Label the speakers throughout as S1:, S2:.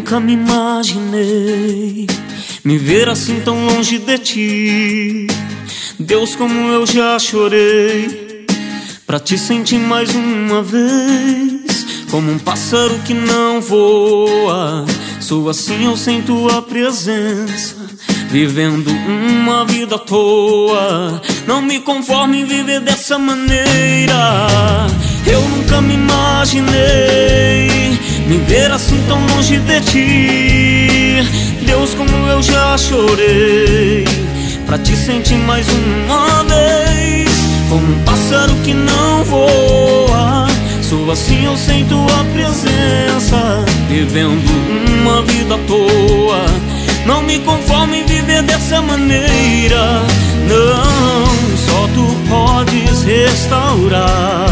S1: nunca me imaginei me ver assim tão longe de ti. Deus, como eu já chorei pra te sentir mais uma vez. Como um pássaro que não voa, sou assim eu sem tua presença, vivendo uma vida à toa. Não me conformo em viver dessa maneira. Eu nunca me imaginei me ver assim tão longe de ti. Deus, como eu já chorei pra te sentir mais uma vez. Como um pássaro que não voa, sou assim eu sem tua presença, vivendo uma vida à toa. Não me conformo em viver dessa maneira. Não, só tu podes restaurar,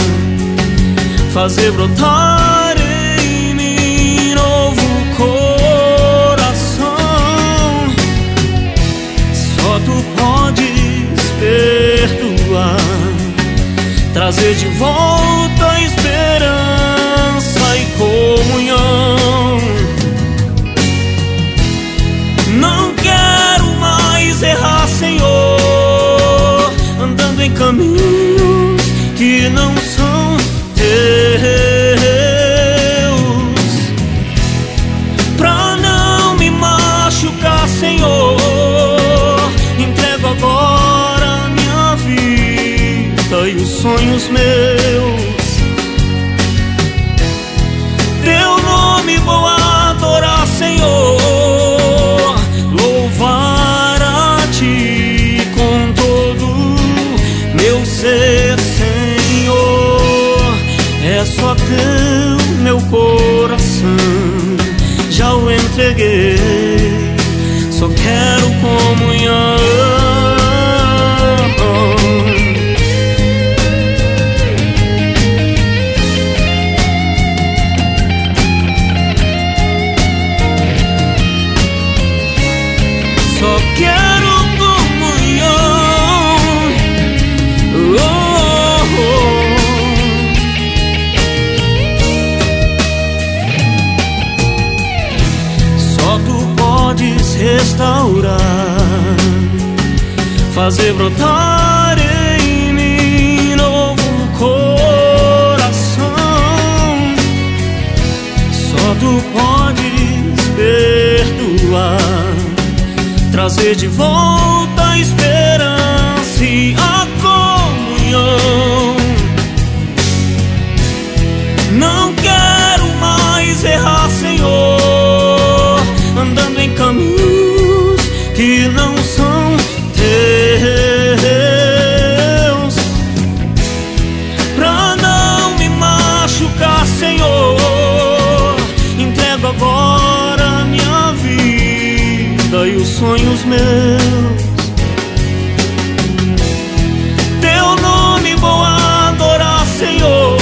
S1: fazer brotar em mim novo coração. Só tu podes perdoar, trazer de volta a esperança e comunhão. Não quero mais errar, Senhor, andando em caminhos que não são teus. Pra não me machucar, Senhor, entrego agora a minha vida e os sonhos meus. Teu nome vou adorar, Senhor, louvar a ti com todo meu ser, Senhor. É só teu meu coração, já o entreguei, só quero comunhão. Só quero comunhão. Oh, oh, oh. Só tu podes restaurar, fazer brotar em mim novo coração. Só tu podes perdoar, trazer de volta a esperança e a comunhão. Não quero mais errar, Senhor, andando em caminhos que não são teus. Pra não me machucar, Senhor, entrego agora a minha vida e os sonhos meus. Teu nome vou adorar, Senhor,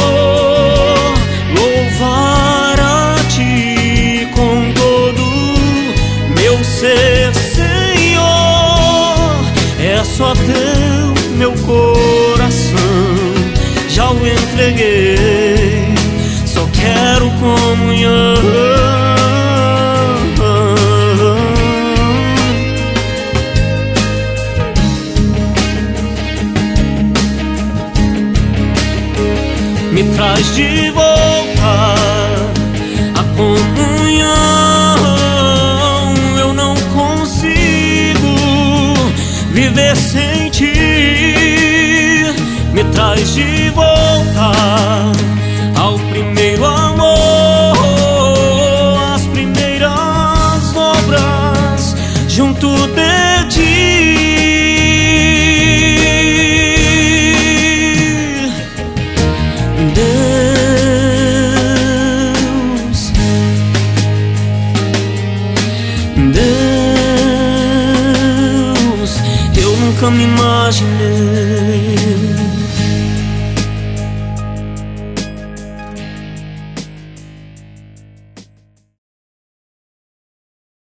S1: louvar a ti com todo meu ser, Senhor. É só teu meu coração, já o entreguei, só quero comunhão. Me traz de volta a comunhão. Eu não consigo viver sem ti. Me traz de volta ao primeiro amor, as primeiras obras junto de ti. Deus, eu nunca me imaginei